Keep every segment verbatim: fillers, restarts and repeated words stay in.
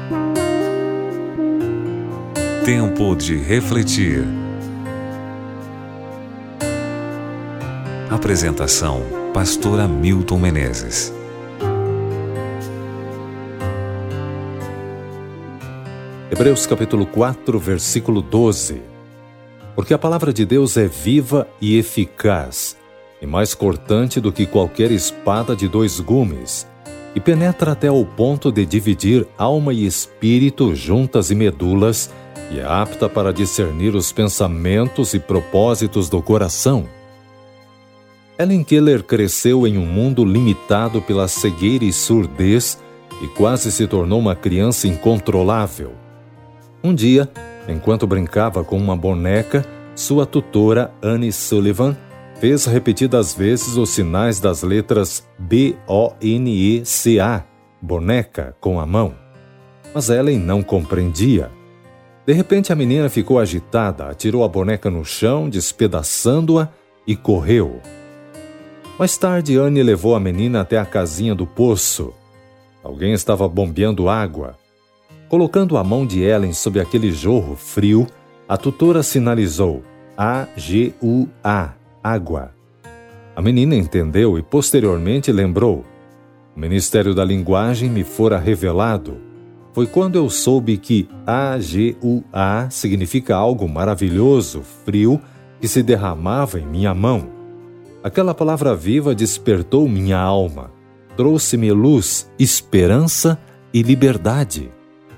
Tempo de refletir. Apresentação: Pastor Hamilton Menezes. Hebreus capítulo quatro, versículo doze. Porque a palavra de Deus é viva e eficaz, e mais cortante do que qualquer espada de dois gumes, e penetra até o ponto de dividir alma e espírito, juntas e medulas, e é apta para discernir os pensamentos e propósitos do coração. Helen Keller cresceu em um mundo limitado pela cegueira e surdez e quase se tornou uma criança incontrolável. Um dia, enquanto brincava com uma boneca, sua tutora, Annie Sullivan, fez repetidas vezes os sinais das letras B O N E C A, boneca, com a mão. Mas Helen não compreendia. De repente, a menina ficou agitada, atirou a boneca no chão, despedaçando-a, e correu. Mais tarde, Annie levou a menina até a casinha do poço. Alguém estava bombeando água. Colocando a mão de Helen sob aquele jorro frio, a tutora sinalizou A G U A, água. A menina entendeu e posteriormente lembrou: o Ministério da Linguagem me fora revelado. Foi quando eu soube que A G U A significa algo maravilhoso, frio, que se derramava em minha mão. Aquela palavra viva despertou minha alma, trouxe-me luz, esperança e liberdade.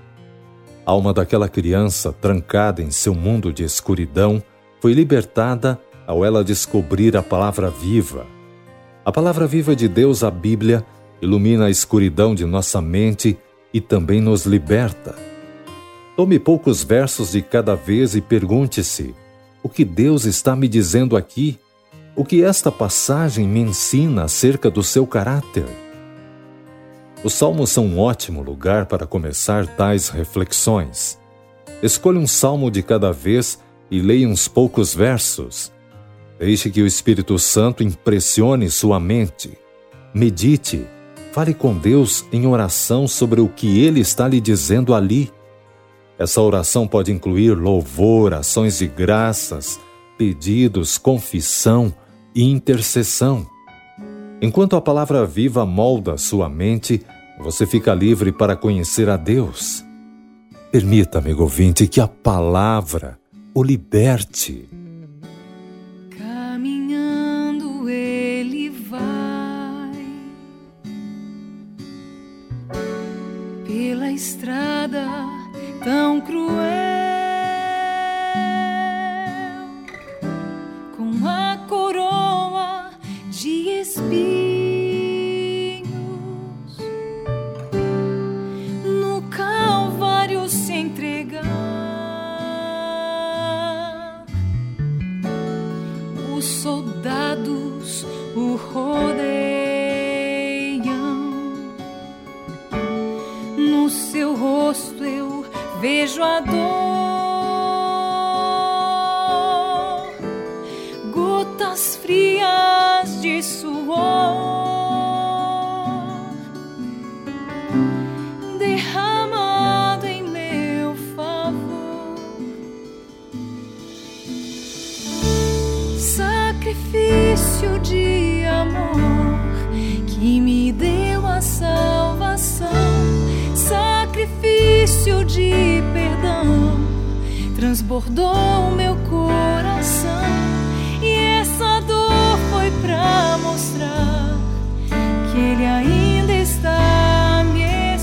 A alma daquela criança, trancada em seu mundo de escuridão, foi libertada ao ela descobrir a palavra viva. A palavra viva de Deus, a Bíblia, ilumina a escuridão de nossa mente e também nos liberta. Tome poucos versos de cada vez e pergunte-se: o que Deus está me dizendo aqui? O que esta passagem me ensina acerca do seu caráter? Os salmos são um ótimo lugar para começar tais reflexões. Escolha um salmo de cada vez e leia uns poucos versos. Deixe que o Espírito Santo impressione sua mente. Medite. Fale com Deus em oração sobre o que Ele está lhe dizendo ali. Essa oração pode incluir louvor, ações de graças, pedidos, confissão e intercessão. Enquanto a palavra viva molda sua mente, você fica livre para conhecer a Deus. Permita, amigo ouvinte, que a palavra o liberte. Caminhando ele vai pela estrada tão cruel, com a coroa de espinhos, no Calvário se entregar. Os soldados o rodeiam, no seu rosto eu vejo a dor, gotas frias de suor derramado em meu favor, sacrifício de amor que me deu a salvação, sacrifício de perdão transbordou meu coração, e essa dor foi pra mostrar que Ele ainda está a me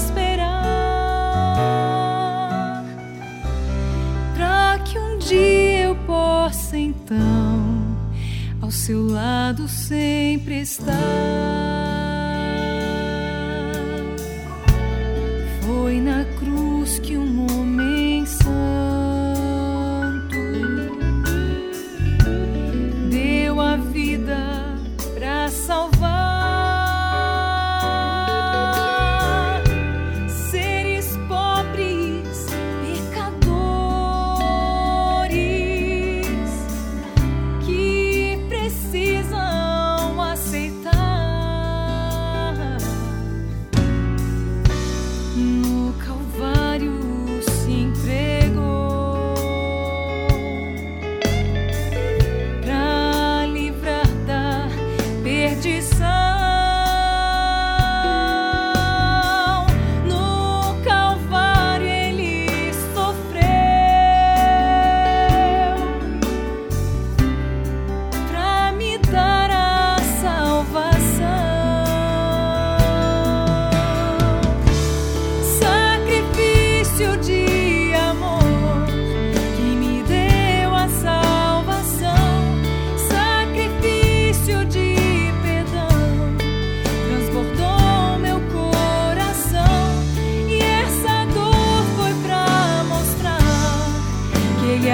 esperar, pra que um dia eu possa então ao seu lado sempre estar. Foi na cruz que um homem santo deu a vida pra salvar seres pobres, pecadores, que precisam aceitar. No Calvário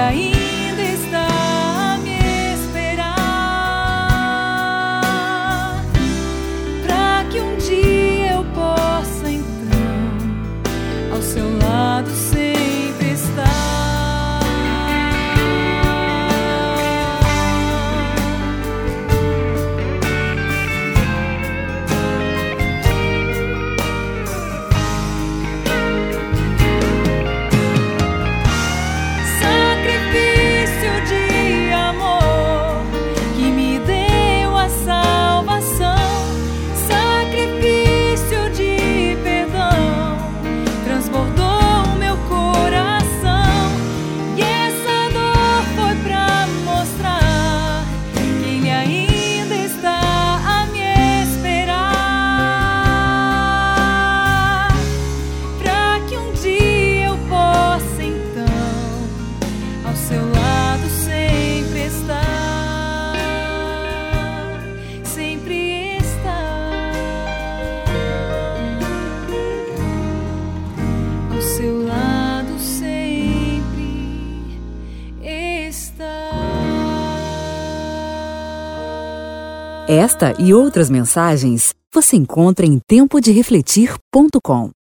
ainda está a me esperar, pra que um dia eu possa então ao seu lado sempre estar. Seu lado sempre está. Esta e outras mensagens você encontra em tempo de refletir ponto com.